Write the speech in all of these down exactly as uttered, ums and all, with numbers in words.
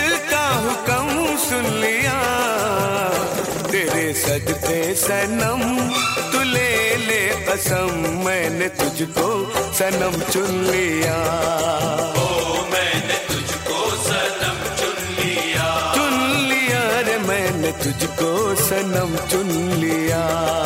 का हुक्म सुन लिया, तेरे सदके सनम तू ले ले कसम, मैंने तुझको सनम चुन लिया। ओ मैंने तुझको सनम चुन लिया, चुन लिया रे मैंने तुझको सनम चुन लिया।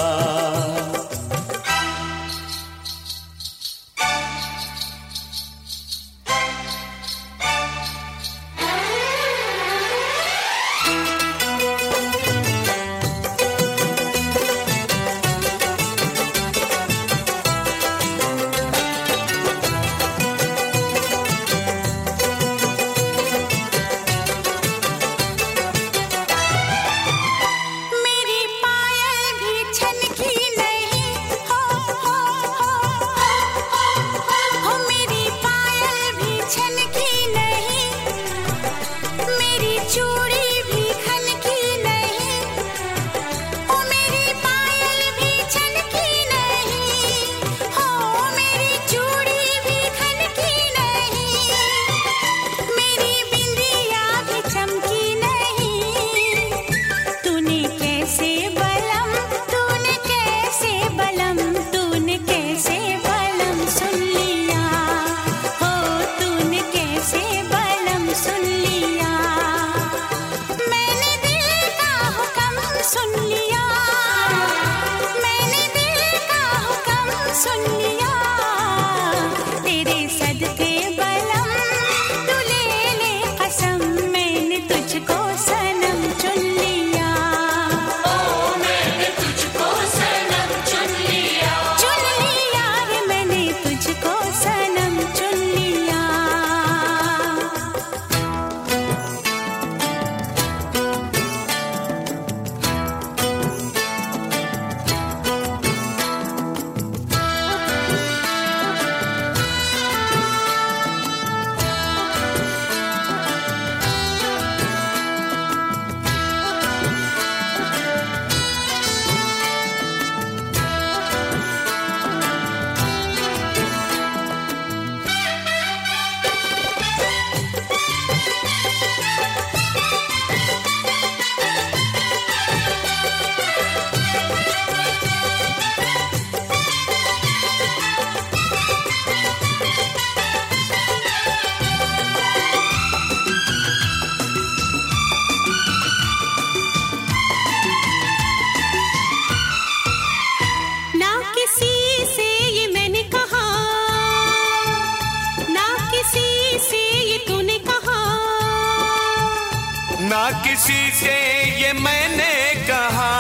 ना किसी से ये मैंने कहा,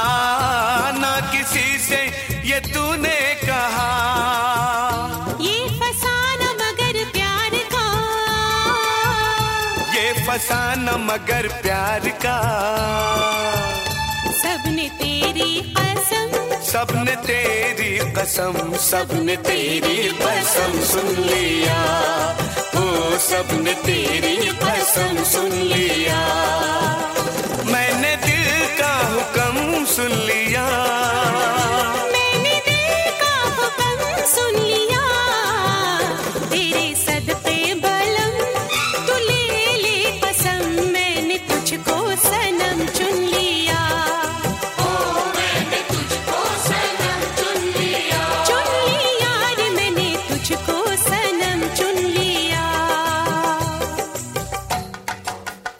ना किसी से ये तूने कहा, ये फसाना मगर प्यार का, ये फसाना मगर प्यार का। सबने तेरी कसम, सबने तेरी कसम, सबने तेरी कसम सुन लिया, ओ सबने तेरी कसम सुन लिया। मैंने दिल का हुक्म सुन लिया, मैंने दिल का हुक्म सुन लिया। तेरे सदके बलम तू ले ले कसम, मैंने तुझको सनम चुन लिया। ओ मैंने तुझको सनम चुन लिया, चुन लिया रे मैंने तुझको सनम चुन लिया।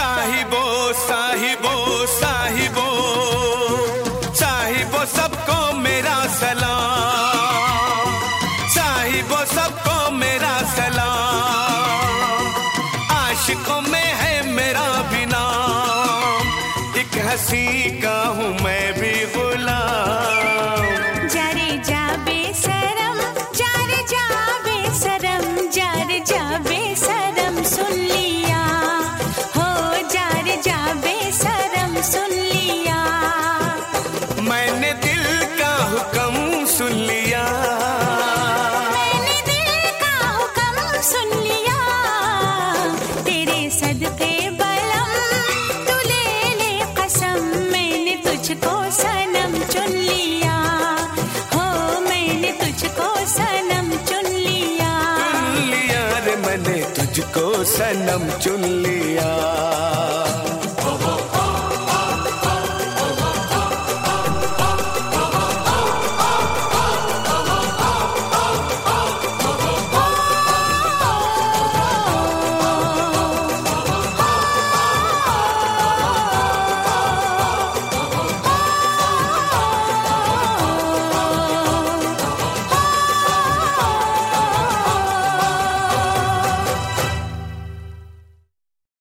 साहिबो साहिबो साहिबो साहिबो सबको मेरा सलाम, साहिबो सबको मेरा सलाम। आशिकों में है मेरा भी नाम, एक हंसी का हूँ मैं भी गुलाम। जारे जा बेसरम, जारे जा बेसरम, जारे जा बेसरम सुन लिया हो, जारे जा बेसरम सुन लिया। मैंने दिल का हुक्म सुन लिया, मैंने दिल का हुक्म सुन लिया। तेरे सदके बलम तू ले ले कसम, मैंने तुझको सनम चुन लिया हो, मैंने तुझको सनम चुन लिया। चुन लिया रे मैंने तुझको सनम चुन